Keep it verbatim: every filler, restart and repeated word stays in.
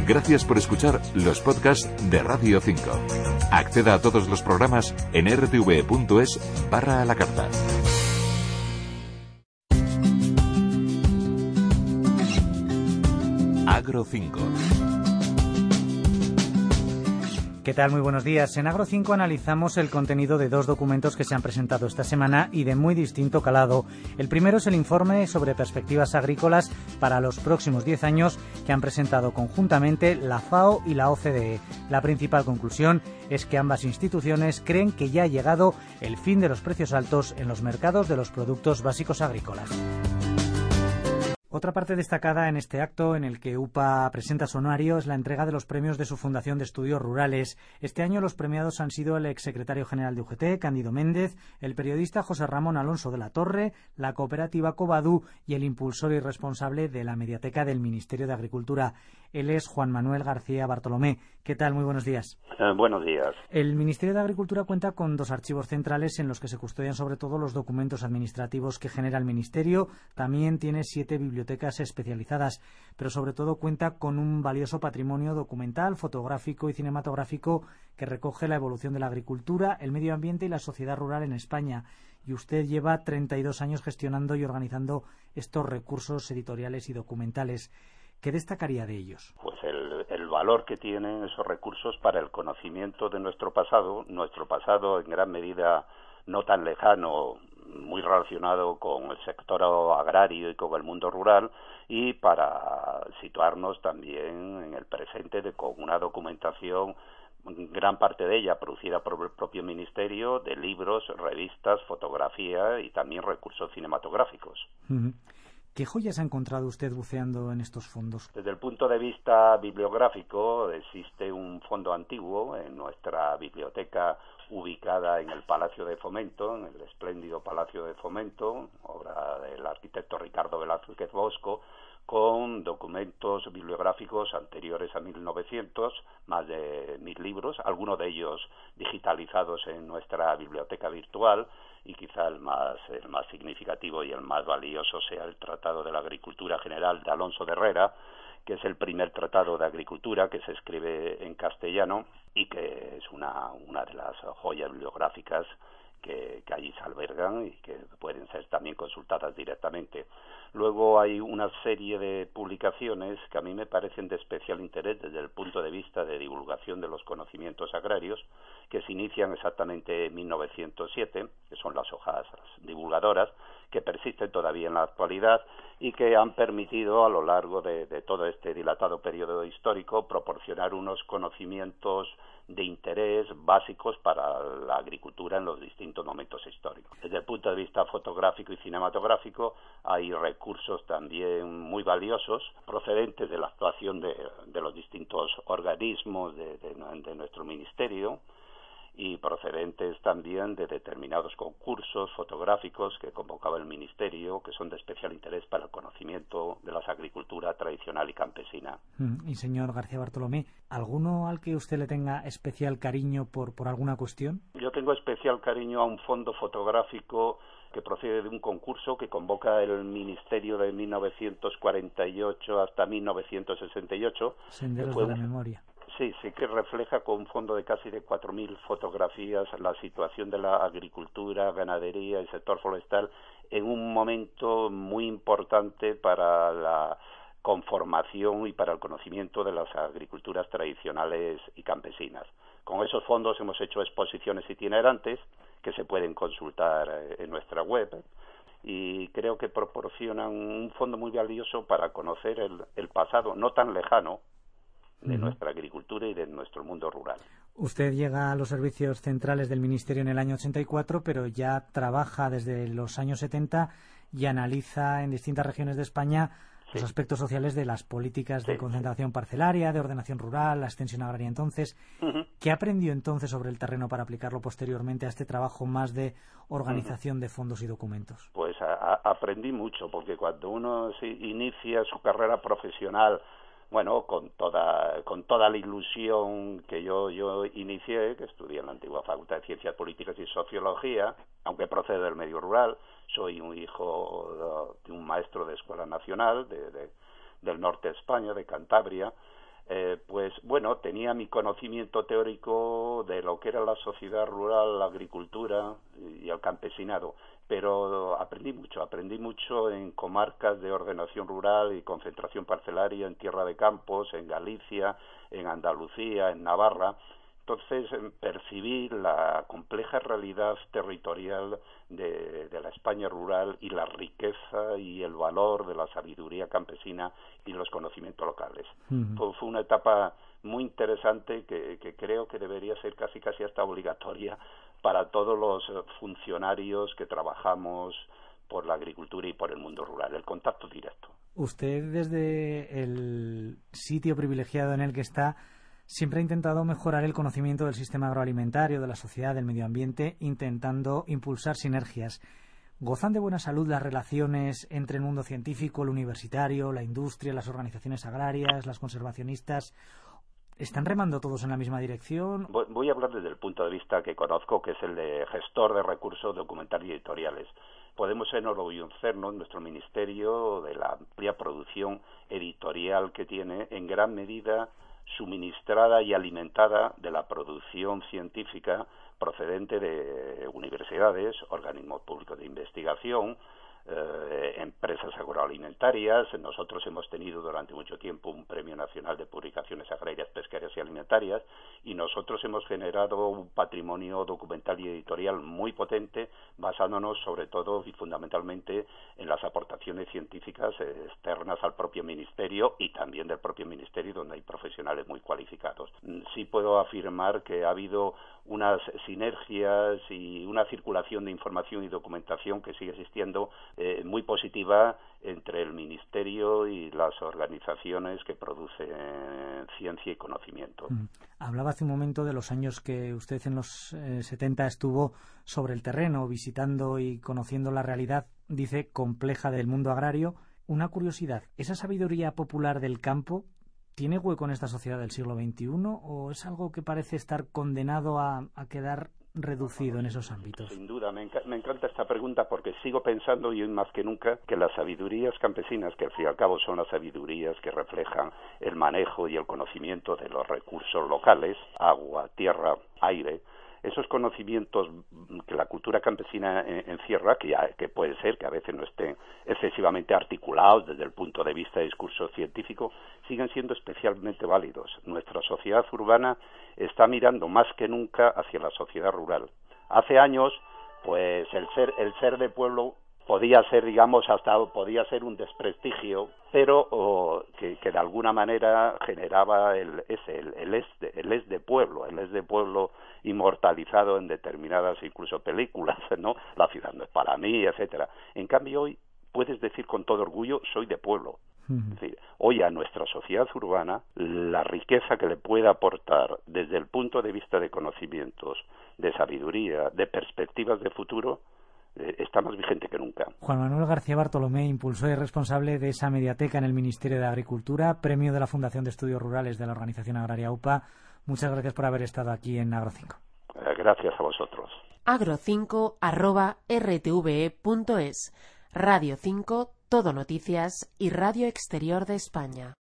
Gracias por escuchar los podcasts de Radio cinco. Acceda a todos los programas en r t v punto es barra a la carta. Agro cinco. ¿Qué tal? Muy buenos días. En Agro cinco analizamos el contenido de dos documentos que se han presentado esta semana y de muy distinto calado. El primero es el informe sobre perspectivas agrícolas para los próximos diez años que han presentado conjuntamente la FAO y la O C D E. La principal conclusión es que ambas instituciones creen que ya ha llegado el fin de los precios altos en los mercados de los productos básicos agrícolas. Otra parte destacada en este acto, en el que U P A presenta su anuario, es la entrega de los premios de su Fundación de Estudios Rurales. Este año los premiados han sido el exsecretario general de U G T, Cándido Méndez, el periodista José Ramón Alonso de la Torre, la cooperativa Covadú y el impulsor y responsable de la Mediateca del Ministerio de Agricultura. Él es Juan Manuel García Bartolomé. ¿Qué tal? Muy buenos días. Eh, buenos días. El Ministerio de Agricultura cuenta con dos archivos centrales en los que se custodian sobre todo los documentos administrativos que genera el Ministerio. También tiene siete bibliotecas especializadas, pero sobre todo cuenta con un valioso patrimonio documental, fotográfico y cinematográfico que recoge la evolución de la agricultura, el medio ambiente y la sociedad rural en España. Y usted lleva treinta y dos años gestionando y organizando estos recursos editoriales y documentales. ¿Qué destacaría de ellos? Pues el, el valor que tienen esos recursos para el conocimiento de nuestro pasado, nuestro pasado en gran medida no tan lejano, muy relacionado con el sector agrario y con el mundo rural, y para situarnos también en el presente de, con una documentación, gran parte de ella producida por el propio Ministerio, de libros, revistas, fotografía y también recursos cinematográficos. Uh-huh. ¿Qué joyas ha encontrado usted buceando en estos fondos? Desde el punto de vista bibliográfico, existe un fondo antiguo en nuestra biblioteca ubicada en el Palacio de Fomento, en el espléndido Palacio de Fomento, obra del arquitecto Ricardo Velázquez Bosco, con documentos bibliográficos anteriores a mil novecientos, más de mil libros, algunos de ellos digitalizados en nuestra biblioteca virtual, y quizá el más, el más significativo y el más valioso sea el Tratado de la Agricultura General de Alonso de Herrera, que es el primer tratado de agricultura que se escribe en castellano y que es una, una de las joyas bibliográficas que, que allí se albergan y que pueden ser también consultadas directamente. Luego hay una serie de publicaciones que a mí me parecen de especial interés desde el punto de vista de divulgación de los conocimientos agrarios, que se inician exactamente en mil novecientos siete, que son las hojas divulgadoras, que persisten todavía en la actualidad y que han permitido a lo largo de, de todo este dilatado periodo histórico proporcionar unos conocimientos de interés básicos para la agricultura en los distintos momentos históricos. Desde el punto de vista fotográfico y cinematográfico hay recursos también muy valiosos procedentes de la actuación de, de los distintos organismos de, de, de nuestro ministerio, y procedentes también de determinados concursos fotográficos que convocaba el Ministerio, que son de especial interés para el conocimiento de la agricultura tradicional y campesina. Y señor García Bartolomé, ¿alguno al que usted le tenga especial cariño por, por alguna cuestión? Yo tengo especial cariño a un fondo fotográfico que procede de un concurso que convoca el Ministerio de mil novecientos cuarenta y ocho hasta mil novecientos sesenta y ocho. Senderos de la memoria. Sí, sí que refleja con un fondo de casi de cuatro mil fotografías la situación de la agricultura, ganadería y sector forestal en un momento muy importante para la conformación y para el conocimiento de las agriculturas tradicionales y campesinas. Con esos fondos hemos hecho exposiciones itinerantes que se pueden consultar en nuestra web y creo que proporcionan un fondo muy valioso para conocer el, el pasado no tan lejano de uh-huh. nuestra agricultura y de nuestro mundo rural. Usted llega a los servicios centrales del Ministerio en el año ochenta y cuatro, pero ya trabaja desde los años setenta y analiza en distintas regiones de España sí. los aspectos sociales de las políticas sí, de concentración sí. parcelaria, de ordenación rural, la extensión agraria. Entonces, uh-huh. ¿qué aprendió entonces sobre el terreno para aplicarlo posteriormente a este trabajo más de organización uh-huh. de fondos y documentos? Pues a, a, aprendí mucho, porque cuando uno se inicia su carrera profesional, bueno, con toda con toda la ilusión que yo yo inicié, que estudié en la antigua Facultad de Ciencias Políticas y Sociología, aunque procede del medio rural, soy un hijo de un maestro de escuela nacional de, de, del norte de España, de Cantabria, Eh, pues bueno, tenía mi conocimiento teórico de lo que era la sociedad rural, la agricultura y el campesinado, pero aprendí mucho, aprendí mucho en comarcas de ordenación rural y concentración parcelaria, en Tierra de Campos, en Galicia, en Andalucía, en Navarra. Entonces percibí la compleja realidad territorial de, de la España rural y la riqueza y el valor de la sabiduría campesina y los conocimientos locales. Uh-huh. Fue, fue una etapa muy interesante que, que creo que debería ser casi casi hasta obligatoria para todos los funcionarios que trabajamos por la agricultura y por el mundo rural, el contacto directo. Usted, desde el sitio privilegiado en el que está, siempre ha intentado mejorar el conocimiento del sistema agroalimentario, de la sociedad, del medio ambiente, intentando impulsar sinergias. ¿Gozan de buena salud las relaciones entre el mundo científico, el universitario, la industria, las organizaciones agrarias, las conservacionistas? ¿Están remando todos en la misma dirección? Voy a hablar desde el punto de vista que conozco, que es el de gestor de recursos documentales y editoriales. Podemos enorgullecernos, nuestro ministerio, de la amplia producción editorial que tiene, en gran medida suministrada y alimentada de la producción científica procedente de universidades, organismos públicos de investigación, eh, empresas agroalimentarias. Nosotros hemos tenido durante mucho tiempo un Premio Nacional de Publicaciones Agrarias, Pesqueras y Alimentarias, y nosotros hemos generado un patrimonio documental y editorial muy potente, basándonos sobre todo y fundamentalmente en las aportaciones científicas externas al propio ministerio y también del propio ministerio, donde hay profesionales muy cualificados. Sí puedo afirmar que ha habido unas sinergias y una circulación de información y documentación que sigue existiendo eh, muy positiva entre el ministerio y las organizaciones que producen ciencia y conocimiento. Mm. Hablaba hace un momento de los años que usted en los eh, setenta estuvo sobre el terreno, visitando y conociendo la realidad, dice, compleja del mundo agrario. Una curiosidad, ¿esa sabiduría popular del campo tiene hueco en esta sociedad del siglo veintiuno o es algo que parece estar condenado a, a quedar reducido en esos ámbitos? Sin duda, me, enca- me encanta esta pregunta porque sigo pensando y hoy más que nunca que las sabidurías campesinas, que al fin y al cabo son las sabidurías que reflejan el manejo y el conocimiento de los recursos locales, agua, tierra, aire, esos conocimientos que la cultura campesina encierra, que, ya, que puede ser que a veces no estén excesivamente articulados desde el punto de vista de discurso científico, siguen siendo especialmente válidos. Nuestra sociedad urbana está mirando más que nunca hacia la sociedad rural. Hace años, pues el ser, el ser de pueblo podía ser, digamos, hasta podía ser un desprestigio, pero oh, que, que de alguna manera generaba el ese el, el es de, el es de pueblo, el es de pueblo inmortalizado en determinadas incluso películas, ¿no? La ciudad no es para mí, etcétera. En cambio hoy puedes decir con todo orgullo soy de pueblo. Uh-huh. Es decir, hoy a nuestra sociedad urbana la riqueza que le puede aportar desde el punto de vista de conocimientos, de sabiduría, de perspectivas de futuro, está más vigente que nunca. Juan Manuel García Bartolomé, impulsor y responsable de esa mediateca en el Ministerio de Agricultura, premio de la Fundación de Estudios Rurales de la Organización Agraria U P A. Muchas gracias por haber estado aquí en Agro cinco. Gracias a vosotros. agro cinco arroba r t v e punto es. Radio cinco, Todo Noticias y Radio Exterior de España.